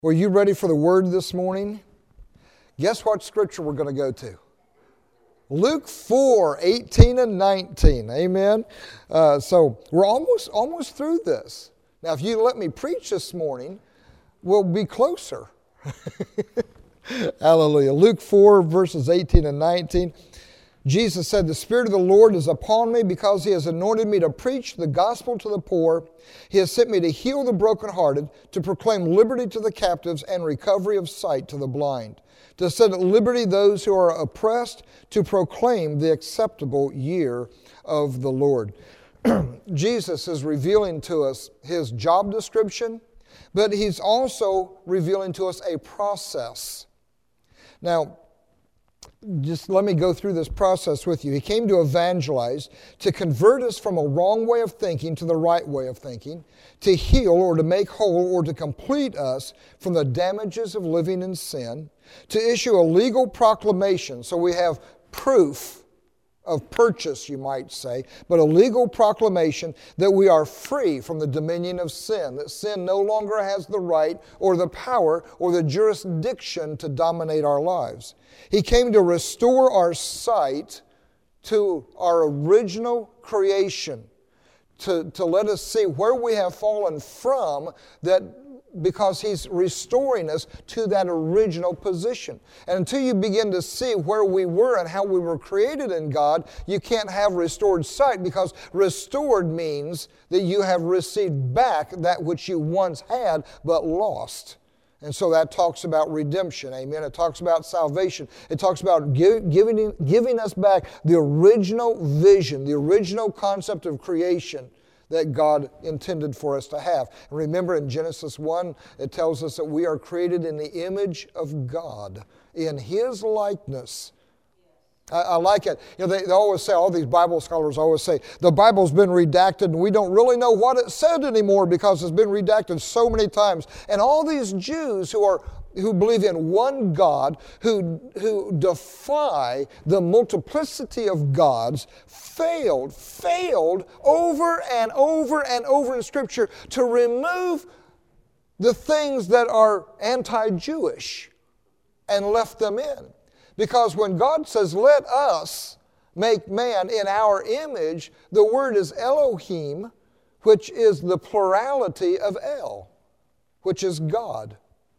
Well, you ready for the word this morning? Guess what scripture we're going to go to? Luke 4, 18 and 19. Amen. So we're almost through this. Now, if you let me preach this morning, we'll be closer. Hallelujah. Luke 4, verses 18 and 19. Jesus said, "The Spirit of the Lord is upon me because He has anointed me to preach the gospel to the poor. He has sent me to heal the brokenhearted, to proclaim liberty to the captives and recovery of sight to the blind, to set at liberty those who are oppressed, to proclaim the acceptable year of the Lord." Jesus is revealing to us His job description, but He's also revealing to us a process. Now, just let me go through this process with you. He came to evangelize, to convert us from a wrong way of thinking to the right way of thinking, to heal or to make whole or to complete us from the damages of living in sin, to issue a legal proclamation, so we have proof of purchase, you might say, but a legal proclamation that we are free from the dominion of sin, that sin no longer has the right or the power or the jurisdiction to dominate our lives. He came to restore our sight to our original creation, to let us see where we have fallen from, that because He's restoring us to that original position. And until you begin to see where we were and how we were created in God, you can't have restored sight, because restored means that you have received back that which you once had but lost. And so that talks about redemption, amen. It talks about salvation. It talks about giving us back the original vision, the original concept of creation that God intended for us to have. And remember, in Genesis 1, it tells us that we are created in the image of God, in His likeness. I like it. You know, they always say, all these Bible scholars always say, the Bible's been redacted and we don't really know what it said anymore because it's been redacted so many times. And all these Jews who believe in one God, who defy the multiplicity of gods, failed over and over and over in Scripture to remove the things that are anti-Jewish and left them in. Because when God says, "Let us make man in our image," the word is Elohim, which is the plurality of El, which is God.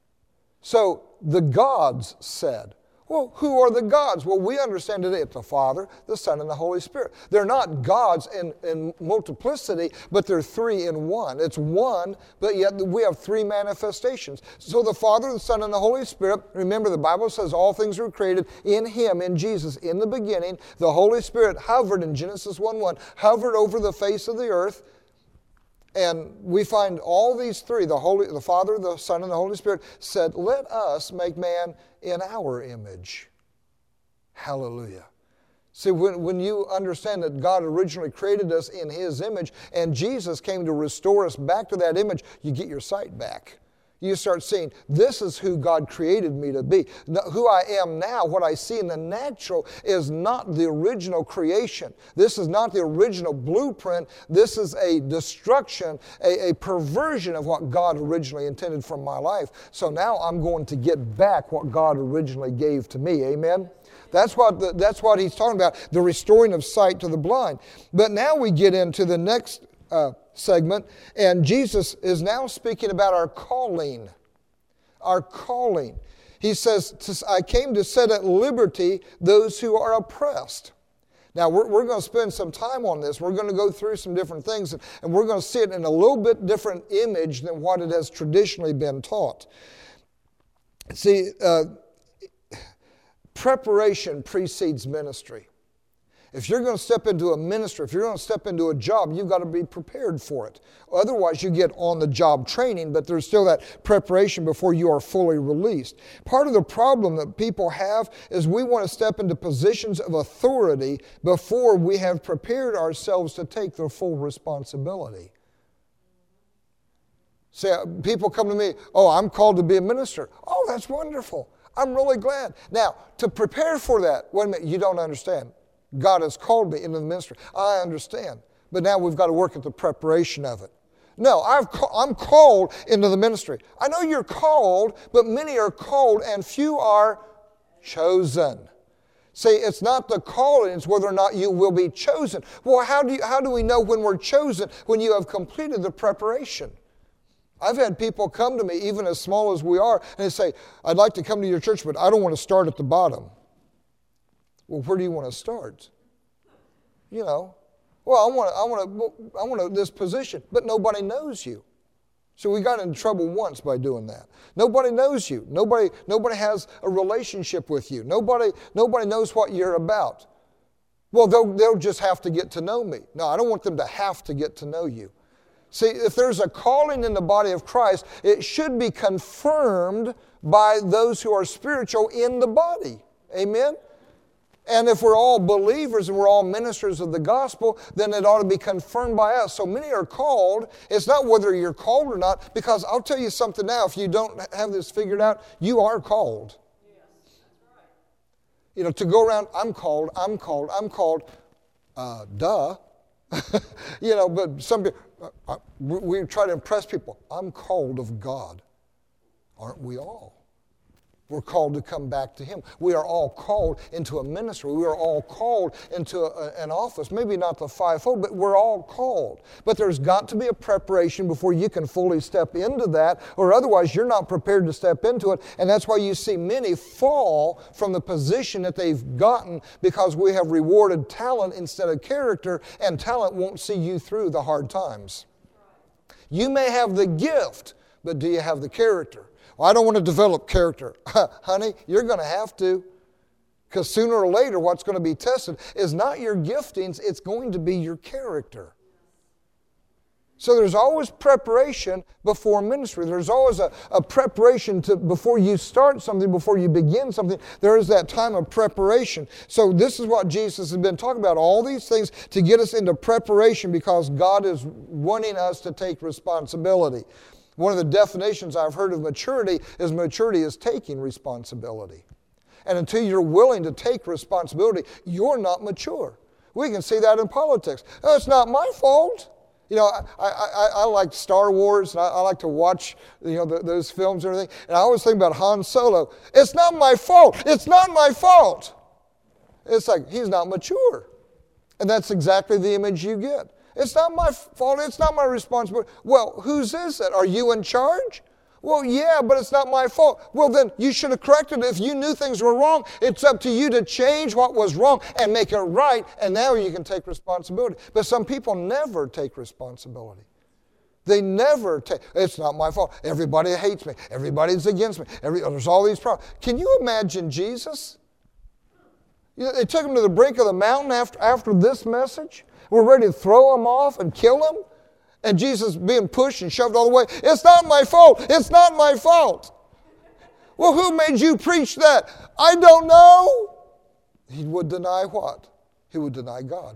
So the gods said. Well, who are the gods? Well, we understand today it's the Father, the Son, and the Holy Spirit. They're not gods in multiplicity, but they're three in one. It's one, but yet we have three manifestations. So the Father, the Son, and the Holy Spirit, remember the Bible says all things were created in Him, in Jesus, in the beginning. The Holy Spirit hovered in Genesis 1:1, hovered over the face of the earth. And we find all these three, the Father, the Son, and the Holy Spirit, said, "Let us make man in our image." Hallelujah. See, when you understand that God originally created us in His image, and Jesus came to restore us back to that image, you get your sight back. You start seeing, this is who God created me to be. Who I am now, what I see in the natural, is not the original creation. This is not the original blueprint. This is a destruction, a perversion of what God originally intended for my life. So now I'm going to get back what God originally gave to me. Amen? That's what He's talking about, the restoring of sight to the blind. But now we get into the next segment, and Jesus is now speaking about our calling. Our calling. He says, "I came to set at liberty those who are oppressed." Now, we're going to spend some time on this. We're going to go through some different things, and we're going to see it in a little bit different image than what it has traditionally been taught. See, preparation precedes ministry. If you're going to step into a ministry, if you're going to step into a job, you've got to be prepared for it. Otherwise, you get on-the-job training, but there's still that preparation before you are fully released. Part of the problem that people have is we want to step into positions of authority before we have prepared ourselves to take the full responsibility. See, people come to me, "Oh, I'm called to be a minister." "Oh, that's wonderful. I'm really glad." Now, to prepare for that, wait a minute, you don't understand. God has called me into the ministry. I understand. But now we've got to work at the preparation of it. No, I'm called into the ministry. I know you're called, but many are called and few are chosen. See, it's not the calling, it's whether or not you will be chosen. Well, how do we know when we're chosen? When you have completed the preparation. I've had people come to me, even as small as we are, and they say, I'd like to come to your church, but I don't want to start at the bottom. Well, where do you want to start? You know, well, I want this position, but nobody knows you. So we got into trouble once by doing that. Nobody knows you. Nobody has a relationship with you. Nobody knows what you're about. Well, they'll just have to get to know me. No, I don't want them to have to get to know you. See, if there's a calling in the body of Christ, it should be confirmed by those who are spiritual in the body. Amen? And if we're all believers and we're all ministers of the gospel, then it ought to be confirmed by us. So many are called. It's not whether you're called or not, because I'll tell you something now, if you don't have this figured out, you are called. Yes, that's right. You know, to go around, I'm called. Duh. You know, but some people, we try to impress people. I'm called of God. Aren't we all? We're called to come back to Him. We are all called into a ministry. We are all called into an office. Maybe not the fivefold, but we're all called. But there's got to be a preparation before you can fully step into that, or otherwise you're not prepared to step into it. And that's why you see many fall from the position that they've gotten, because we have rewarded talent instead of character, and talent won't see you through the hard times. You may have the gift, but do you have the character? Well, I don't want to develop character. Honey, you're going to have to. Because sooner or later, what's going to be tested is not your giftings, it's going to be your character. So there's always preparation before ministry. There's always a preparation before you start something, before you begin something. There is that time of preparation. So this is what Jesus has been talking about, all these things to get us into preparation, because God is wanting us to take responsibility. One of the definitions I've heard of maturity is taking responsibility. And until you're willing to take responsibility, you're not mature. We can see that in politics. Oh, it's not my fault. You know, I like Star Wars, and I like to watch, you know, those films and everything. And I always think about Han Solo. It's not my fault. It's not my fault. It's like, he's not mature. And that's exactly the image you get. It's not my fault. It's not my responsibility. Well, whose is it? Are you in charge? Well, yeah, but it's not my fault. Well, then you should have corrected it. If you knew things were wrong, it's up to you to change what was wrong and make it right, and now you can take responsibility. But some people never take responsibility. They never take, it's not my fault. Everybody hates me. Everybody's against me. There's all these problems. Can you imagine Jesus? You know, they took him to the brink of the mountain after this message. We're ready to throw him off and kill him. And Jesus being pushed and shoved all the way. It's not my fault. It's not my fault. Well, who made you preach that? I don't know. He would deny what? He would deny God.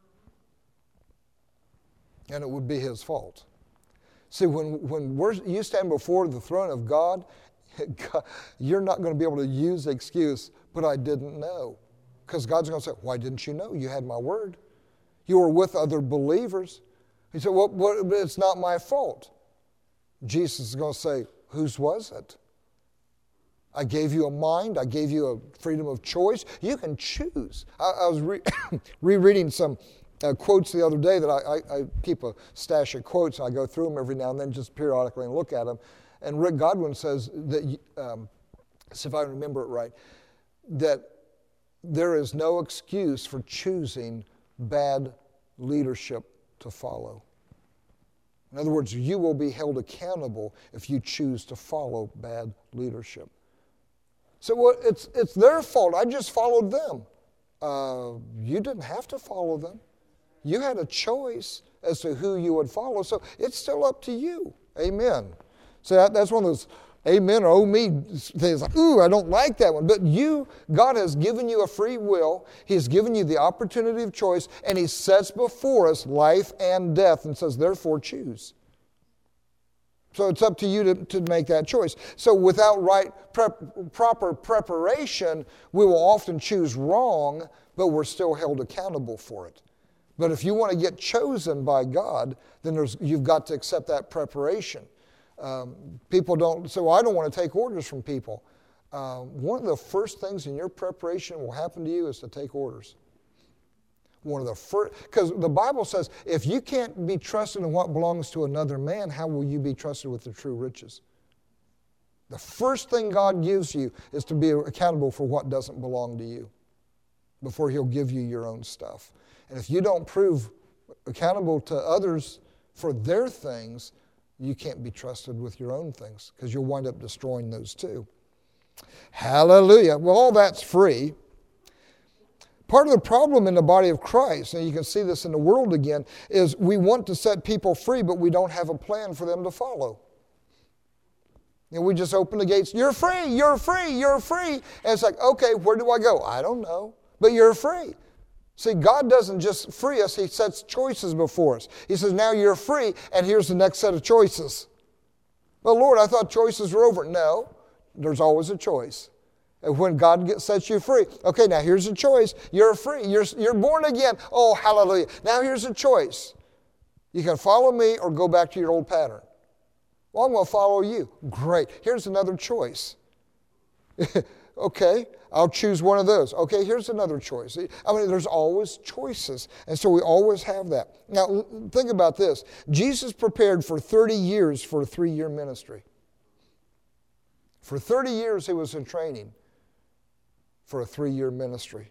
And it would be his fault. See, when you stand before the throne of God, you're not going to be able to use the excuse, but I didn't know. Because God's going to say, why didn't you know? You had my word. You were with other believers. He said, well, it's not my fault. Jesus is going to say, whose was it? I gave you a mind. I gave you a freedom of choice. You can choose. I was rereading some quotes the other day that I keep a stash of quotes, and I go through them every now and then just periodically and look at them. And Rick Godwin says that, if I remember it right, that there is no excuse for choosing bad leadership to follow. In other words, you will be held accountable if you choose to follow bad leadership. So it's their fault. I just followed them. You didn't have to follow them. You had a choice as to who you would follow, so it's still up to you. Amen. So that's one of those amen or oh me things like, ooh, I don't like that one. But God has given you a free will. He has given you the opportunity of choice, and He sets before us life and death and says, therefore choose. So it's up to you to make that choice. So without proper preparation, we will often choose wrong, but we're still held accountable for it. But if you want to get chosen by God, then you've got to accept that preparation. People don't say, well, I don't want to take orders from people. One of the first things in your preparation will happen to you is to take orders. One of the first, because the Bible says, if you can't be trusted in what belongs to another man, how will you be trusted with the true riches? The first thing God gives you is to be accountable for what doesn't belong to you before He'll give you your own stuff. And if you don't prove accountable to others for their things, you can't be trusted with your own things because you'll wind up destroying those too. Hallelujah. Well, all that's free. Part of the problem in the body of Christ, and you can see this in the world again, is we want to set people free, but we don't have a plan for them to follow. And we just open the gates. You're free, you're free, you're free. And it's like, okay, where do I go? I don't know, but you're free. See, God doesn't just free us, He sets choices before us. He says, now you're free, and here's the next set of choices. Well, Lord, I thought choices were over. No, there's always a choice. And when God sets you free, okay, now here's a choice. You're free. You're born again. Oh, hallelujah. Now here's a choice. You can follow me or go back to your old pattern. Well, I'm going to follow you. Great. Here's another choice. Okay, I'll choose one of those. Okay, here's another choice. I mean, there's always choices, and so we always have that. Now, think about this. Jesus prepared for 30 years for a 3-year ministry. For 30 years, He was in training for a 3-year ministry.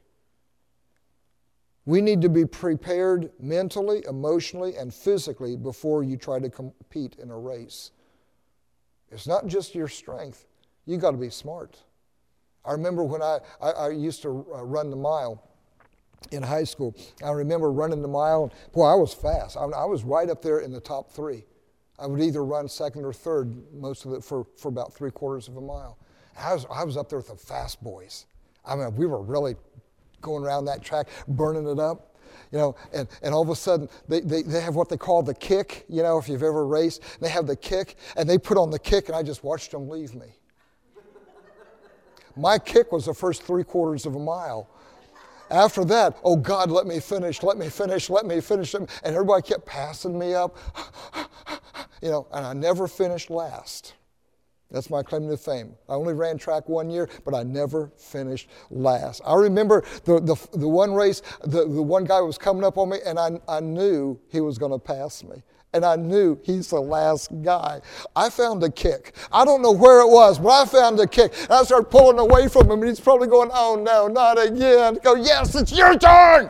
We need to be prepared mentally, emotionally, and physically before you try to compete in a race. It's not just your strength. You've got to be smart. I remember when I used to run the mile in high school. I remember running the mile. And, boy, I was fast. I was right up there in the top 3. I would either run second or third most of it for about 3/4 of a mile. I was up there with the fast boys. I mean, we were really going around that track, burning it up. You know, and all of a sudden, they have what they call the kick, you know, if you've ever raced. They have the kick, and they put on the kick, and I just watched them leave me. My kick was the first 3/4 of a mile. After that, oh God, let me finish, let me finish, let me finish. And everybody kept passing me up, you know, and I never finished last. That's my claim to fame. I only ran track 1 year, but I never finished last. I remember the one race, the one guy was coming up on me, and I knew he was going to pass me. And I knew he's the last guy. I found a kick. I don't know where it was, but I found a kick. And I started pulling away from him, and he's probably going, oh no, not again. I go, yes, it's your turn.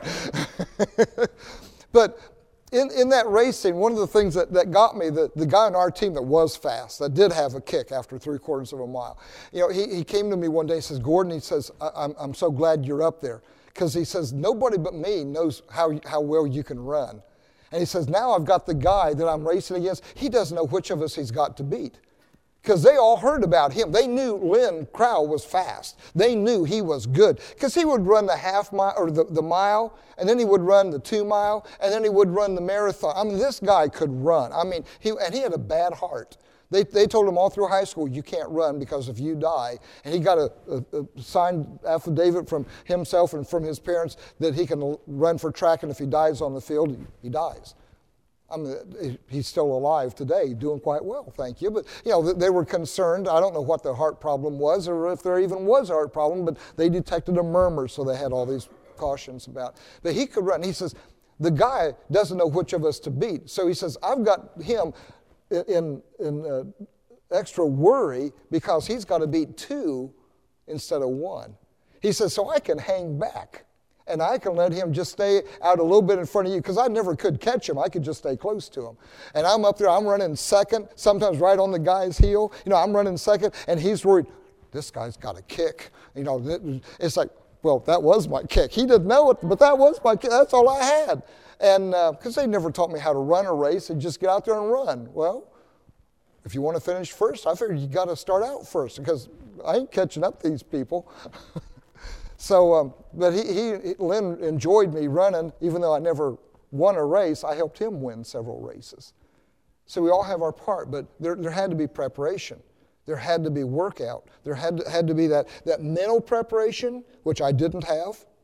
But in that racing, one of the things that got me, the guy on our team that was fast, that did have a kick after 3/4 of a mile, you know, he came to me one day and says, Gordon, he says, I'm so glad you're up there. Because he says, nobody but me knows how well you can run. And he says, now I've got the guy that I'm racing against. He doesn't know which of us he's got to beat. Because they all heard about him. They knew Lynn Crowell was fast. They knew he was good. Because he would run the half mile, or the mile, and then he would run the 2 mile, and then he would run the marathon. I mean, this guy could run. I mean, he had a bad heart. They told him all through high school, you can't run because if you die. And he got a signed affidavit from himself and from his parents that he can run for track, and if he dies on the field, he dies. I mean, he's still alive today, doing quite well, thank you. But, you know, they were concerned. I don't know what the heart problem was or if there even was a heart problem, but they detected a murmur, so they had all these cautions about. But he could run. He says, the guy doesn't know which of us to beat. So he says, I've got him in extra worry because he's got to beat 2 instead of 1. He says, so I can hang back. And I can let him just stay out a little bit in front of you because I never could catch him. I could just stay close to him. And I'm up there, I'm running second, sometimes right on the guy's heel. You know, I'm running second, and he's worried, this guy's got a kick. You know, it's like, well, that was my kick. He didn't know it, but that was my kick. That's all I had. And because they never taught me how to run a race, and just get out there and run. Well, if you want to finish first, I figured you got to start out first because I ain't catching up to these people. So, but Lynn enjoyed me running, even though I never won a race. I helped him win several races. So we all have our part, but there had to be preparation. There had to be workout. There had to be that mental preparation, which I didn't have.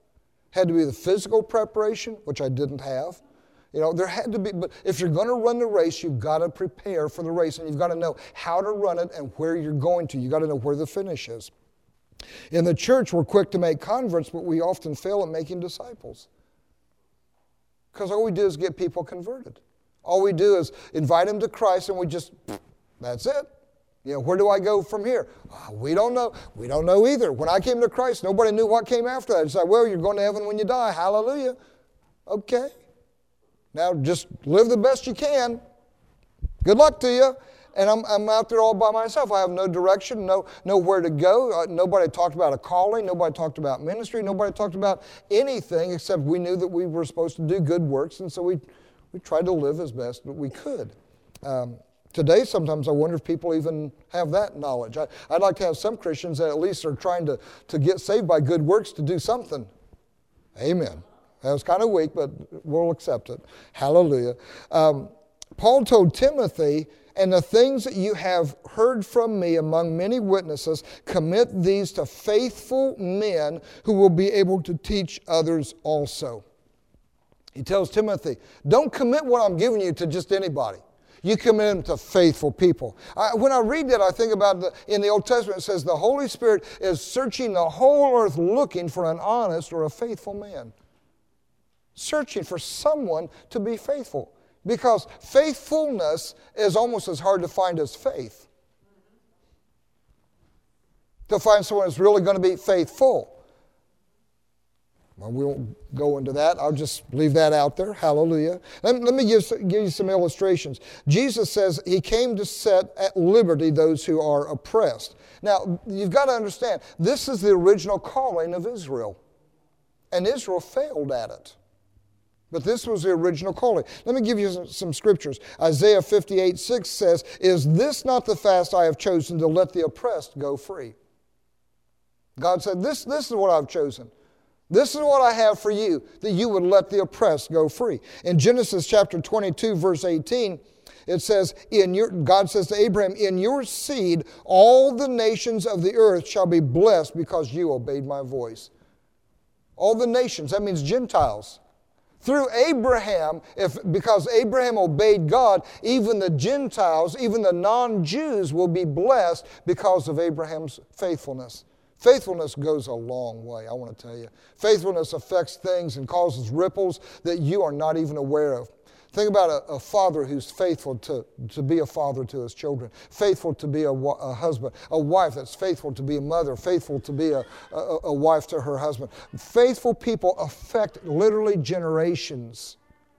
Had to be the physical preparation, which I didn't have. There had to be, but if you're going to run the race, you've got to prepare for the race, and you've got to know how to run it and where you're going to. You've got to know where the finish is. In the church, we're quick to make converts, but we often fail at making disciples. Because all we do is get people converted. All we do is invite them to Christ, and that's it. Where do I go from here? We don't know. We don't know either. When I came to Christ, nobody knew what came after that. It's like, well, you're going to heaven when you die. Hallelujah. Okay. Now just live the best you can. Good luck to you. And I'm out there all by myself. I have no direction, nowhere to go. Nobody talked about a calling. Nobody talked about ministry. Nobody talked about anything except we knew that we were supposed to do good works, and so we tried to live as best that we could. Today, sometimes I wonder if people even have that knowledge. I'd like to have some Christians that at least are trying to get saved by good works to do something. Amen. That was kind of weak, but we'll accept it. Hallelujah. Paul told Timothy, and the things that you have heard from me among many witnesses, commit these to faithful men who will be able to teach others also. He tells Timothy, don't commit what I'm giving you to just anybody. You commit them to faithful people. When I read that, I think about in the Old Testament, it says the Holy Spirit is searching the whole earth looking for an honest or a faithful man. Searching for someone to be faithful. Because faithfulness is almost as hard to find as faith. To find someone who's really going to be faithful. Well, we won't go into that. I'll just leave that out there. Hallelujah. Let me give you some illustrations. Jesus says he came to set at liberty those who are oppressed. Now, you've got to understand, this is the original calling of Israel. And Israel failed at it. But this was the original calling. Let me give you some scriptures. Isaiah 58:6 says, is this not the fast I have chosen to let the oppressed go free? God said, this is what I've chosen. This is what I have for you, that you would let the oppressed go free. In Genesis chapter 22, verse 18, it says, God says to Abraham, in your seed all the nations of the earth shall be blessed because you obeyed my voice. All the nations, that means Gentiles. Through Abraham, because Abraham obeyed God, even the Gentiles, even the non-Jews will be blessed because of Abraham's faithfulness. Faithfulness goes a long way, I want to tell you. Faithfulness affects things and causes ripples that you are not even aware of. Think about a father who's faithful to be a father to his children, faithful to be a husband, a wife that's faithful to be a mother, faithful to be a wife to her husband. Faithful people affect literally generations.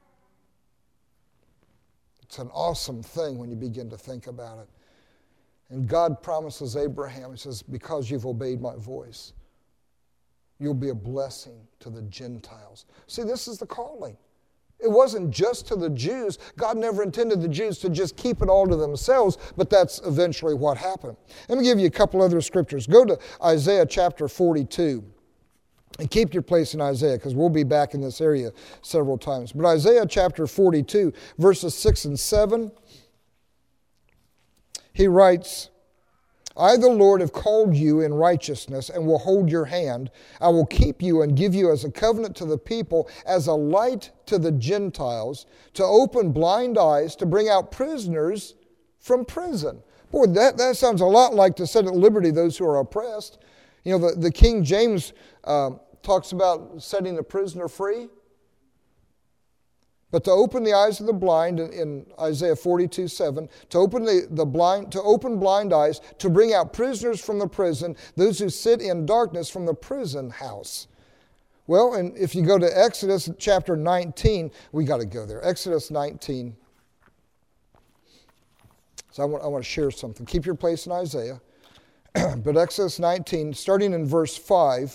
It's an awesome thing when you begin to think about it. And God promises Abraham, he says, because you've obeyed my voice, you'll be a blessing to the Gentiles. See, this is the calling. It wasn't just to the Jews. God never intended the Jews to just keep it all to themselves, but that's eventually what happened. Let me give you a couple other scriptures. Go to Isaiah chapter 42. And keep your place in Isaiah, because we'll be back in this area several times. But Isaiah chapter 42, verses 6 and 7, he writes, I, the Lord, have called you in righteousness and will hold your hand. I will keep you and give you as a covenant to the people, as a light to the Gentiles, to open blind eyes, to bring out prisoners from prison. Boy, that sounds a lot like to set at liberty those who are oppressed. You know, the King James talks about setting the prisoner free. But to open the eyes of the blind in Isaiah 42:7, to open the blind, to open blind eyes, to bring out prisoners from the prison, those who sit in darkness from the prison house. Well, and if you go to Exodus chapter 19, we got to go there. Exodus 19. So I want to share something. Keep your place in Isaiah. But Exodus 19, starting in verse 5,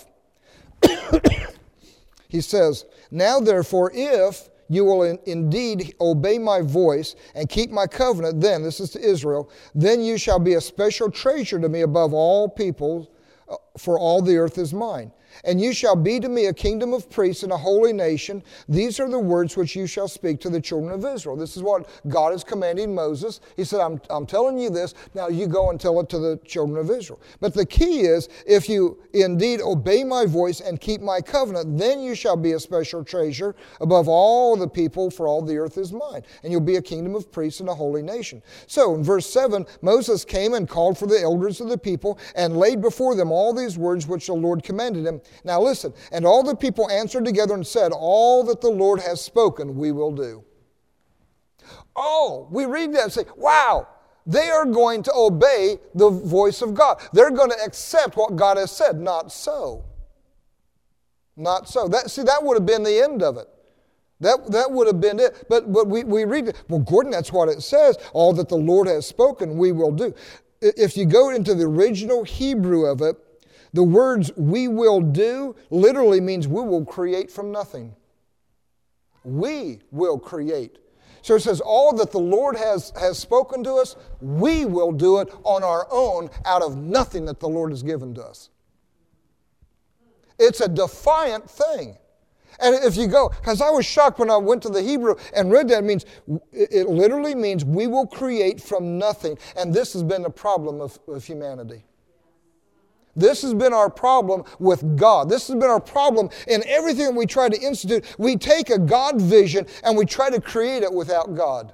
he says, Now therefore, if you will indeed obey my voice and keep my covenant, then, this is to Israel, then you shall be a special treasure to me above all peoples, for all the earth is mine. And you shall be to me a kingdom of priests and a holy nation. These are the words which you shall speak to the children of Israel. This is what God is commanding Moses. He said, I'm telling you this. Now you go and tell it to the children of Israel. But the key is, if you indeed obey my voice and keep my covenant, then you shall be a special treasure above all the people, for all the earth is mine. And you'll be a kingdom of priests and a holy nation. So in verse 7, Moses came and called for the elders of the people and laid before them all these words which the Lord commanded him. Now listen, and all the people answered together and said, all that the Lord has spoken we will do. Oh, we read that and say, wow, they are going to obey the voice of God. They're going to accept what God has said. Not so. Not so. That would have been the end of it. That would have been it. But we read it. Well, Gordon, that's what it says. All that the Lord has spoken we will do. If you go into the original Hebrew of it, the words we will do literally means we will create from nothing. We will create. So it says all that the Lord has spoken to us, we will do it on our own out of nothing that the Lord has given to us. It's a defiant thing. And if you go, because I was shocked when I went to the Hebrew and read that, it literally means we will create from nothing. And this has been the problem of humanity. This has been our problem with God. This has been our problem in everything that we try to institute. We take a God vision and we try to create it without God.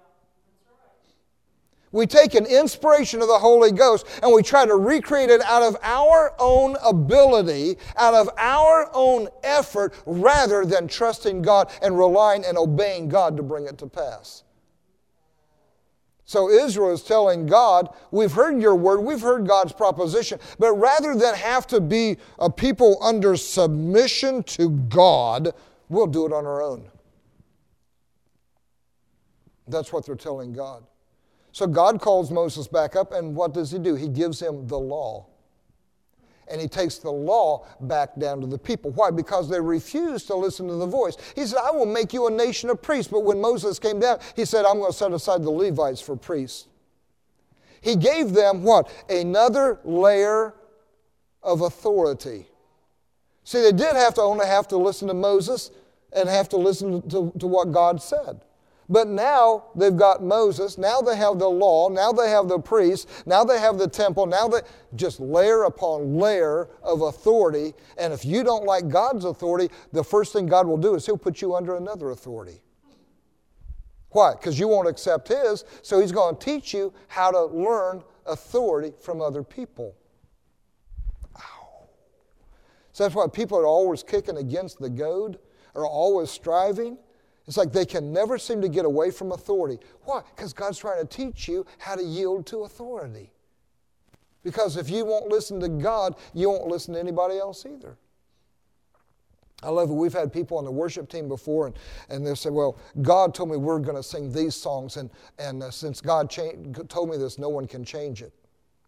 We take an inspiration of the Holy Ghost and we try to recreate it out of our own ability, out of our own effort, rather than trusting God and relying and obeying God to bring it to pass. So Israel is telling God, we've heard your word, we've heard God's proposition, but rather than have to be a people under submission to God, we'll do it on our own. That's what they're telling God. So God calls Moses back up, and what does he do? He gives him the law. And he takes the law back down to the people. Why? Because they refused to listen to the voice. He said, I will make you a nation of priests. But when Moses came down, he said, I'm going to set aside the Levites for priests. He gave them what? Another layer of authority. See, they did only have to listen to Moses and have to listen to what God said. But now they've got Moses, now they have the law, now they have the priests, now they have the temple, now they just layer upon layer of authority. And if you don't like God's authority, the first thing God will do is he'll put you under another authority. Why? Because you won't accept his, so he's going to teach you how to learn authority from other people. Ow. So that's why people are always kicking against the goad, are always striving. It's like they can never seem to get away from authority. Why? Because God's trying to teach you how to yield to authority. Because if you won't listen to God, you won't listen to anybody else either. I love it. We've had people on the worship team before, and they say, well, God told me we're going to sing these songs, and since God told me this, no one can change it.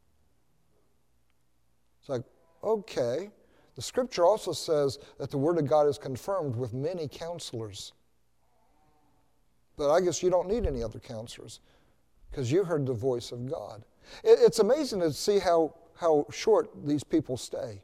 It's like, okay. The Scripture also says that the Word of God is confirmed with many counselors. But I guess you don't need any other counselors because you heard the voice of God. It's amazing to see how short these people stay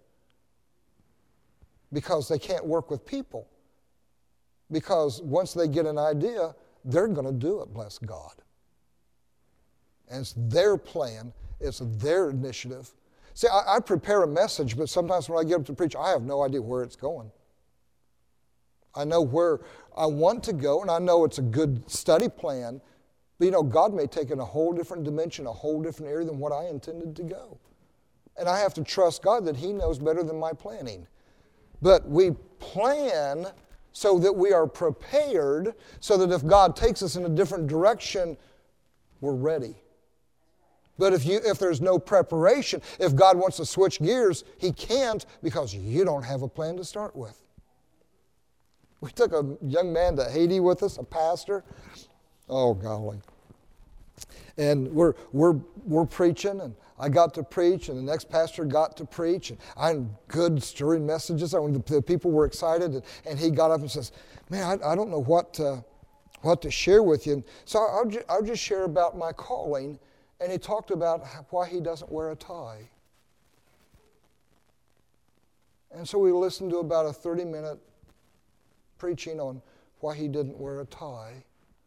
because they can't work with people. Because once they get an idea, they're going to do it, bless God. And it's their plan. It's their initiative. See, I prepare a message, but sometimes when I get up to preach, I have no idea where it's going. I know where I want to go, and I know it's a good study plan, but God may take it in a whole different dimension, a whole different area than what I intended to go. And I have to trust God that he knows better than my planning. But we plan so that we are prepared, so that if God takes us in a different direction, we're ready. But if there's no preparation, if God wants to switch gears, he can't because you don't have a plan to start with. We took a young man to Haiti with us, a pastor. Oh, golly. And we're preaching, and I got to preach, and the next pastor got to preach, and I had good stirring messages. The people were excited, and he got up and says, man, I don't know what to share with you. And so I'll just share about my calling. And he talked about why he doesn't wear a tie. And so we listened to about a 30-minute preaching on why he didn't wear a tie.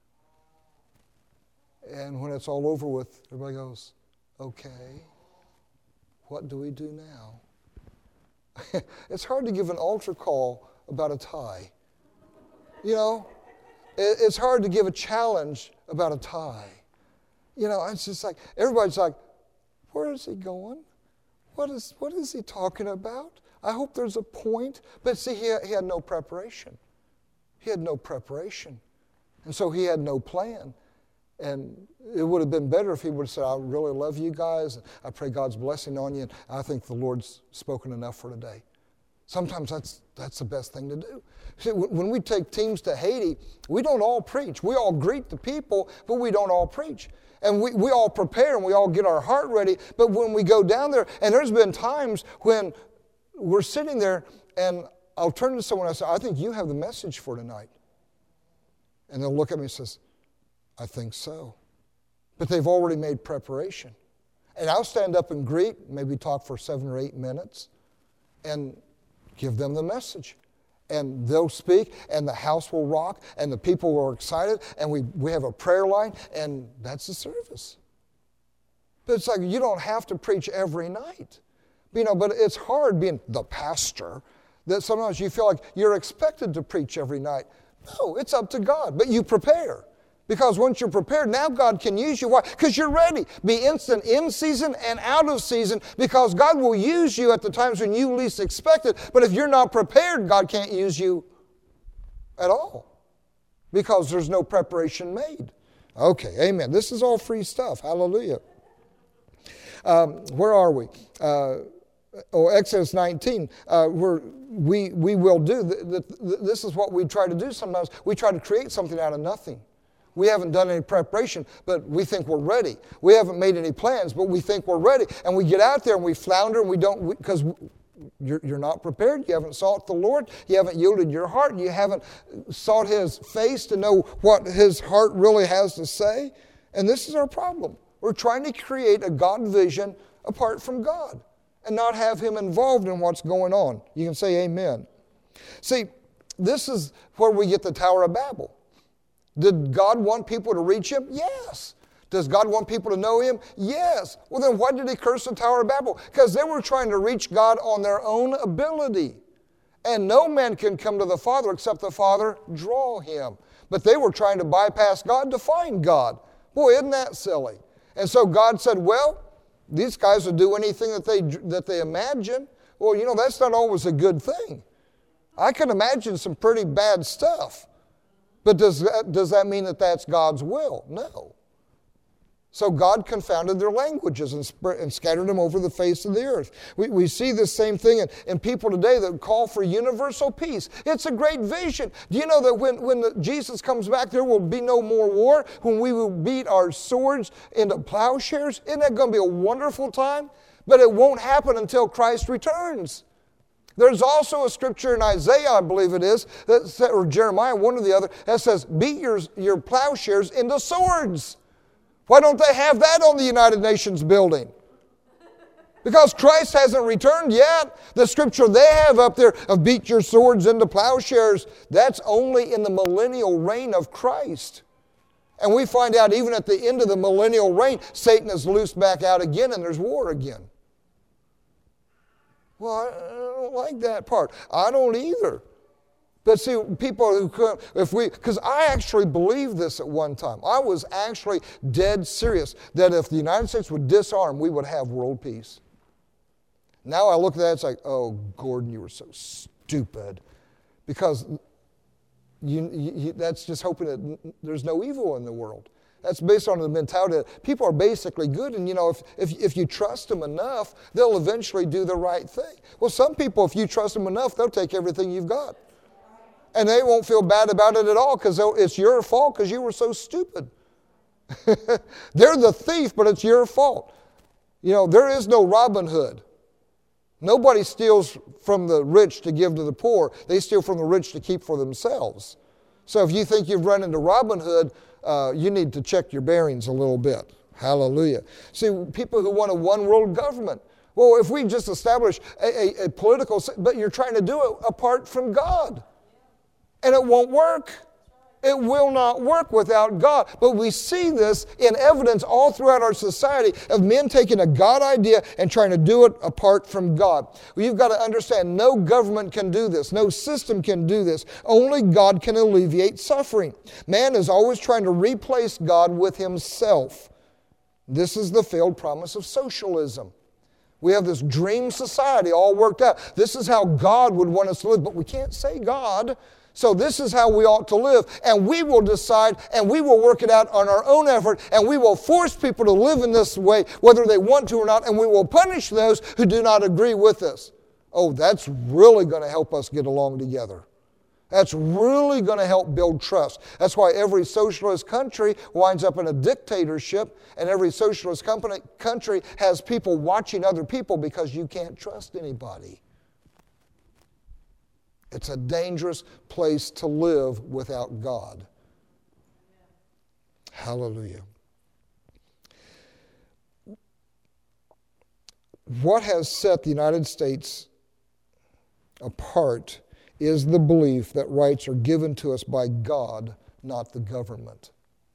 And when it's all over with, everybody goes, okay, what do we do now? It's hard to give an altar call about a tie. You know, it's hard to give a challenge about a tie. You know, it's just like, everybody's like, where is he going? What is he talking about? I hope there's a point. But see, he had no preparation. He had no preparation. And so he had no plan. And it would have been better if he would have said, I really love you guys. And I pray God's blessing on you. And I think the Lord's spoken enough for today. Sometimes that's the best thing to do. See, when we take teams to Haiti, we don't all preach. We all greet the people, but we don't all preach. And we all prepare and we all get our heart ready. But when we go down there, and there's been times when we're sitting there and I'll turn to someone and I say, I think you have the message for tonight. And they'll look at me and says, I think so. But they've already made preparation. And I'll stand up and greet, maybe talk for 7 or 8 minutes, and give them the message. And they'll speak, and the house will rock, and the people are excited, and we have a prayer line, and that's the service. But it's like you don't have to preach every night. You know, but it's hard being the pastor that sometimes you feel like you're expected to preach every night. No, it's up to God, but you prepare. Because once you're prepared, now God can use you. Why? Because you're ready. Be instant in season and out of season, because God will use you at the times when you least expect it. But if you're not prepared, God can't use you at all, because there's no preparation made. Okay, amen. This is all free stuff. Hallelujah. Where are we? Exodus 19, we will do. This is what we try to do sometimes. We try to create something out of nothing. We haven't done any preparation, but we think we're ready. We haven't made any plans, but we think we're ready. And we get out there and we flounder and we don't, because you're not prepared. You haven't sought the Lord. You haven't yielded your heart. You haven't sought His face to know what His heart really has to say. And this is our problem. We're trying to create a God vision apart from God and not have Him involved in what's going on. You can say amen. See, this is where we get the Tower of Babel. Did God want people to reach Him? Yes. Does God want people to know Him? Yes. Well, then why did He curse the Tower of Babel? Because they were trying to reach God on their own ability. And no man can come to the Father except the Father draw him. But they were trying to bypass God to find God. Boy, isn't that silly? And so God said, well, these guys will do anything that they imagine. Well, you know, that's not always a good thing. I can imagine some pretty bad stuff. But does that mean that that's God's will? No. So God confounded their languages and scattered them over the face of the earth. We see this same thing in people today that call for universal peace. It's a great vision. Do you know that when Jesus comes back, there will be no more war? When we will beat our swords into plowshares? Isn't that going to be a wonderful time? But it won't happen until Christ returns. There's also a scripture in Isaiah, I believe it is, or Jeremiah, one or the other, that says, beat your plowshares into swords. Why don't they have that on the United Nations building? Because Christ hasn't returned yet. The scripture they have up there of beat your swords into plowshares, that's only in the millennial reign of Christ. And we find out even at the end of the millennial reign, Satan is loosed back out again and there's war again. Well, I don't like that part. I don't either. But see, people who come, because I actually believed this at one time. I was actually dead serious that if the United States would disarm, we would have world peace. Now I look at that, it's like, oh, Gordon, you were so stupid. Because that's just hoping that there's no evil in the world. That's based on the mentality that people are basically good, and you know, if you trust them enough, they'll eventually do the right thing. Well, some people, if you trust them enough, they'll take everything you've got. And they won't feel bad about it at all because it's your fault because you were so stupid. They're the thief, but it's your fault. You know, there is no Robin Hood. Nobody steals from the rich to give to the poor. They steal from the rich to keep for themselves. So if you think you've run into Robin Hood, you need to check your bearings a little bit. Hallelujah. See, people who want a one-world government, Well, if we just establish a political, but you're trying to do it apart from God. And it won't work. It will not work without God. But we see this in evidence all throughout our society of men taking a God idea and trying to do it apart from God. Well, you've got to understand, no government can do this. No system can do this. Only God can alleviate suffering. Man is always trying to replace God with himself. This is the failed promise of socialism. We have this dream society all worked out. This is how God would want us to live, but we can't say God. So this is how we ought to live, and we will decide, and we will work it out on our own effort, and we will force people to live in this way, whether they want to or not, and we will punish those who do not agree with us. Oh, that's really going to help us get along together. That's really going to help build trust. That's why every socialist country winds up in a dictatorship, and every socialist country has people watching other people because you can't trust anybody. It's a dangerous place to live without God. Hallelujah. What has set the United States apart is the belief that rights are given to us by God, not the government.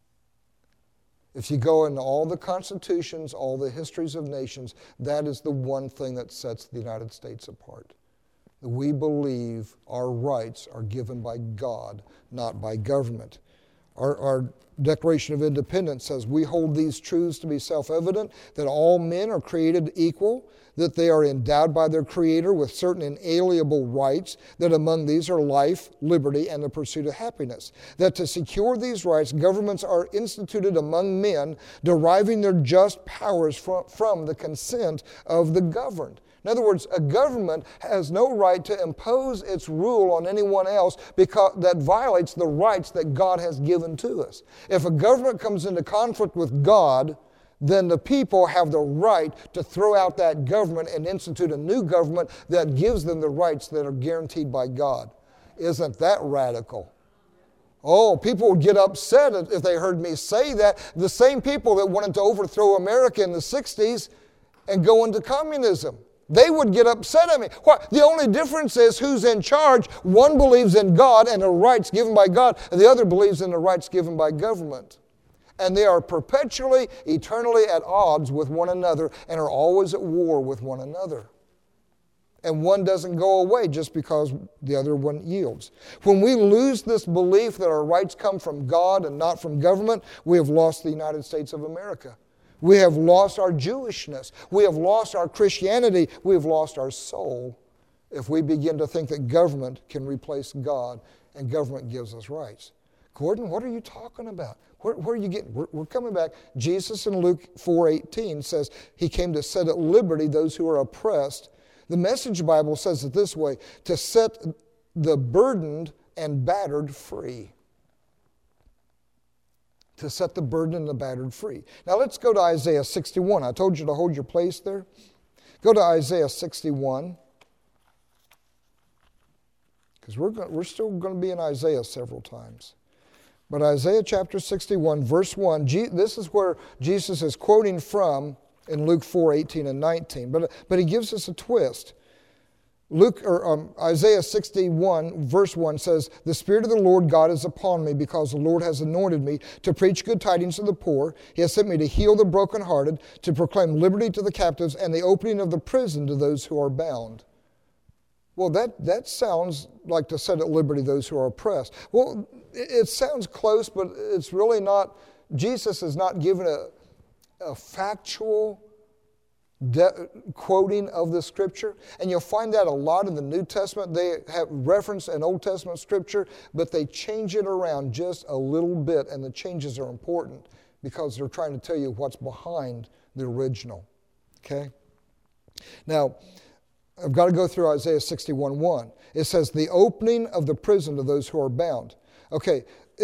If you go into all the constitutions, all the histories of nations, that is the one thing that sets the United States apart. We believe our rights are given by God, not by government. Our Declaration of Independence says, we hold these truths to be self-evident, that all men are created equal, that they are endowed by their Creator with certain inalienable rights, that among these are life, liberty, and the pursuit of happiness. That to secure these rights, governments are instituted among men, deriving their just powers from the consent of the governed. In other words, a government has no right to impose its rule on anyone else because that violates the rights that God has given to us. If a government comes into conflict with God, then the people have the right to throw out that government and institute a new government that gives them the rights that are guaranteed by God. Isn't that radical? Oh, people would get upset if they heard me say that. The same people that wanted to overthrow America in the 60s and go into communism. They would get upset at me. Why? The only difference is who's in charge. One believes in God and the rights given by God, and the other believes in the rights given by government. And they are perpetually, eternally at odds with one another and are always at war with one another. And one doesn't go away just because the other one yields. When we lose this belief that our rights come from God and not from government, we have lost the United States of America. We have lost our Jewishness. We have lost our Christianity. We have lost our soul if we begin to think that government can replace God and government gives us rights. Gordon, what are you talking about? Where are you getting? We're coming back. Jesus in Luke 4:18 says he came to set at liberty those who are oppressed. The Message Bible says it this way, to set the burdened and battered free. To set the burdened and the battered free. Now let's go to Isaiah 61. I told you to hold your place there. Go to Isaiah 61. Because we're still going to be in Isaiah several times. But Isaiah chapter 61, verse 1, this is where Jesus is quoting from in Luke 4:18 and 19. But he gives us a twist. Isaiah 61 verse 1 says, the Spirit of the Lord God is upon me because the Lord has anointed me to preach good tidings to the poor. He has sent me to heal the brokenhearted, to proclaim liberty to the captives and the opening of the prison to those who are bound. Well, that sounds like to set at liberty those who are oppressed. Well, it sounds close, but it's really not. Jesus is not given a factual quoting of the Scripture. And you'll find that a lot in the New Testament. They have reference in Old Testament Scripture, but they change it around just a little bit, and the changes are important because they're trying to tell you what's behind the original. Okay? Now, I've got to go through Isaiah 61:1. It says, the opening of the prison to those who are bound. Okay,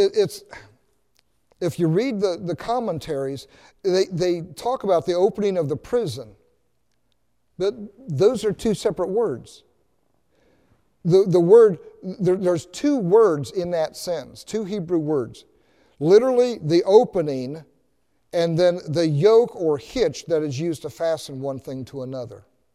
if you read the commentaries, they talk about the opening of the prison. But those are two separate words. The word, there's two words in that sentence, two Hebrew words. Literally, the opening, and then the yoke or hitch that is used to fasten one thing to another.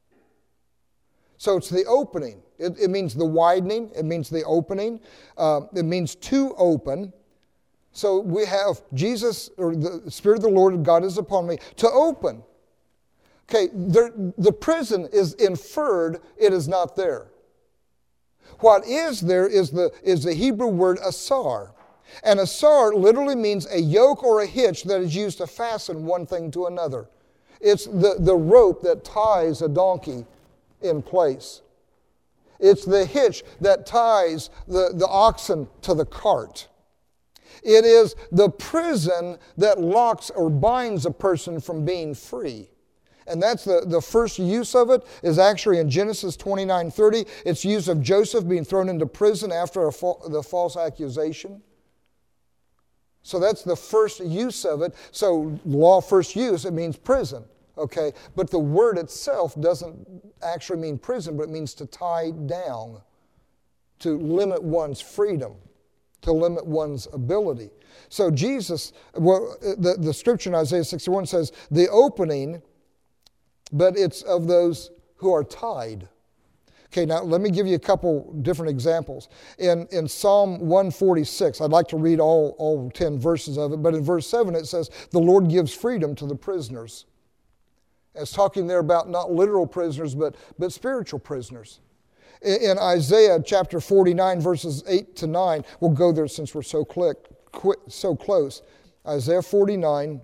So it's the opening. It means the widening. It means the opening. It means to open. So we have Jesus, or the Spirit of the Lord God is upon me, to open. Okay, the prison is inferred, it is not there. What is there is the Hebrew word asar. And asar literally means a yoke or a hitch that is used to fasten one thing to another. It's the rope that ties a donkey in place. It's the hitch that ties the oxen to the cart. It is the prison that locks or binds a person from being free. And that's the first use of it is actually in Genesis 29:30. It's use of Joseph being thrown into prison after the false accusation. So that's the first use of it. So law first use, it means prison. Okay, but the word itself doesn't actually mean prison, but it means to tie down, to limit one's freedom, to limit one's ability. So Jesus, the scripture in Isaiah 61 says, the opening, but it's of those who are tied. Okay, now let me give you a couple different examples. In Psalm 146, I'd like to read all 10 verses of it, but in verse 7 it says, the Lord gives freedom to the prisoners. It's talking there about not literal prisoners, but spiritual prisoners. In Isaiah chapter 49, verses 8 to 9, we'll go there since we're so close. Isaiah 49,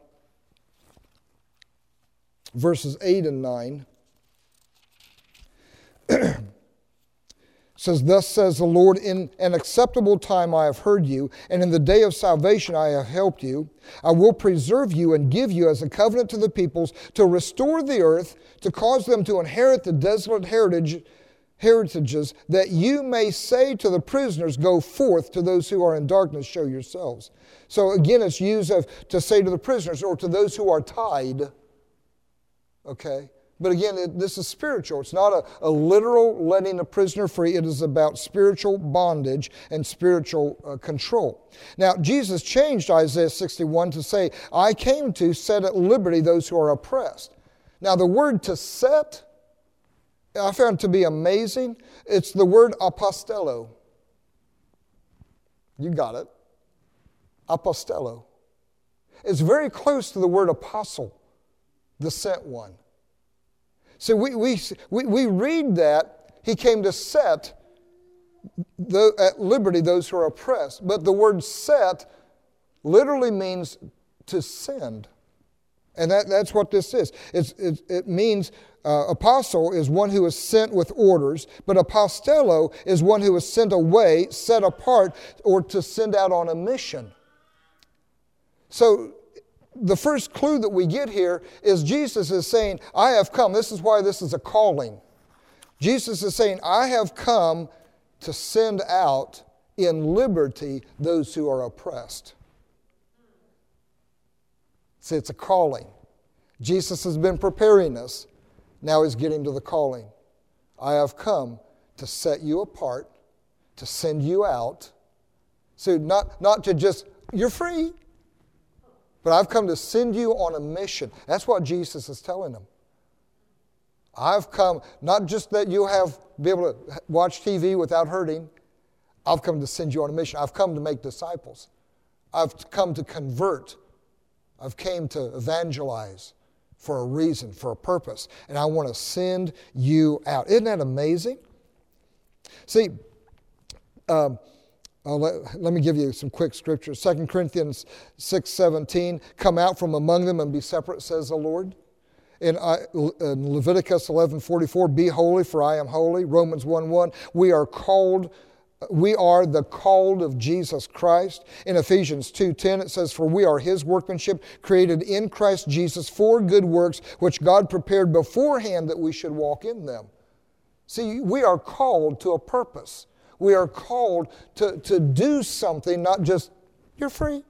verses 8 and 9. Says, thus says the Lord, in an acceptable time I have heard you, and in the day of salvation I have helped you. I will preserve you and give you as a covenant to the peoples, to restore the earth, to cause them to inherit the desolate heritages, that you may say to the prisoners, go forth, to those who are in darkness, show yourselves. So again, it's used to say to the prisoners, or to those who are tied. Okay? But again, this is spiritual. It's not a literal letting a prisoner free. It is about spiritual bondage and spiritual control. Now, Jesus changed Isaiah 61 to say, I came to set at liberty those who are oppressed. Now, the word to set, I found to be amazing. It's the word apostello. You got it. Apostello. It's very close to the word apostle, the sent one. So we read that he came to set at liberty those who are oppressed. But the word set literally means to send. And that's what this is. It means apostle is one who is sent with orders, but apostello is one who is sent away, set apart, or to send out on a mission. So the first clue that we get here is Jesus is saying, I have come. This is why this is a calling. Jesus is saying, I have come to send out in liberty those who are oppressed. See, it's a calling. Jesus has been preparing us. Now he's getting to the calling. I have come to set you apart, to send you out. So not to just, you're free. But I've come to send you on a mission. That's what Jesus is telling them. I've come, not just that you'll be able to watch TV without hurting. I've come to send you on a mission. I've come to make disciples. I've come to convert. I've came to evangelize for a reason, for a purpose. And I want to send you out. Isn't that amazing? See, let me give you some quick scriptures. 2 Corinthians 6:17, come out from among them and be separate, says the Lord. In Leviticus 11:44, be holy, for I am holy. Romans 1:1, we are the called of Jesus Christ. In Ephesians 2:10, it says, for we are his workmanship, created in Christ Jesus for good works, which God prepared beforehand that we should walk in them. See, we are called to a purpose. We are called to do something, not just, you're free.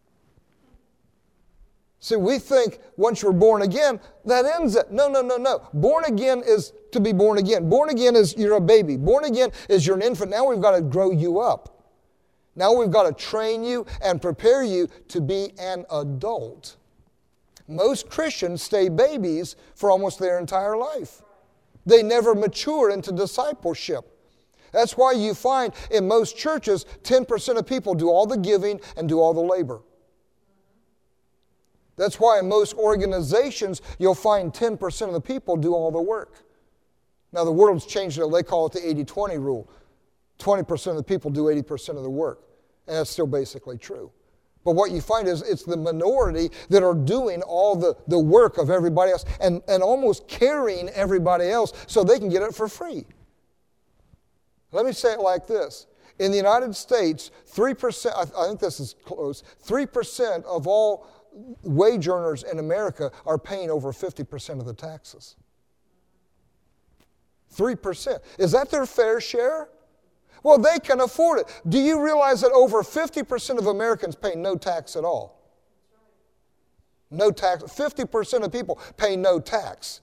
See, we think once you're born again, that ends it. No. Born again is to be born again. Born again is you're a baby. Born again is you're an infant. Now we've got to grow you up. Now we've got to train you and prepare you to be an adult. Most Christians stay babies for almost their entire life. They never mature into discipleship. That's why you find in most churches, 10% of people do all the giving and do all the labor. That's why in most organizations, you'll find 10% of the people do all the work. Now, the world's changed it. They call it the 80-20 rule. 20% of the people do 80% of the work. And that's still basically true. But what you find is it's the minority that are doing all the work of everybody else and almost carrying everybody else so they can get it for free. Let me say it like this. In the United States, 3%, I think this is close, 3% of all wage earners in America are paying over 50% of the taxes. 3%. Is that their fair share? Well, they can afford it. Do you realize that over 50% of Americans pay no tax at all? No tax. 50% of people pay no tax.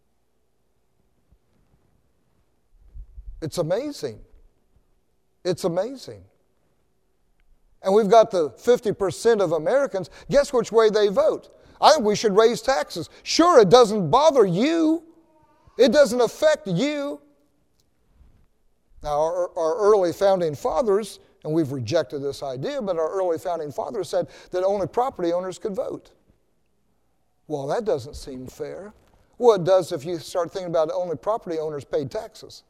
It's amazing. It's amazing. And we've got the 50% of Americans. Guess which way they vote? I think we should raise taxes. Sure, it doesn't bother you. It doesn't affect you. Now, our early founding fathers, and we've rejected this idea, but our early founding fathers said that only property owners could vote. Well, that doesn't seem fair. Well, it does if you start thinking about it, only property owners paid taxes.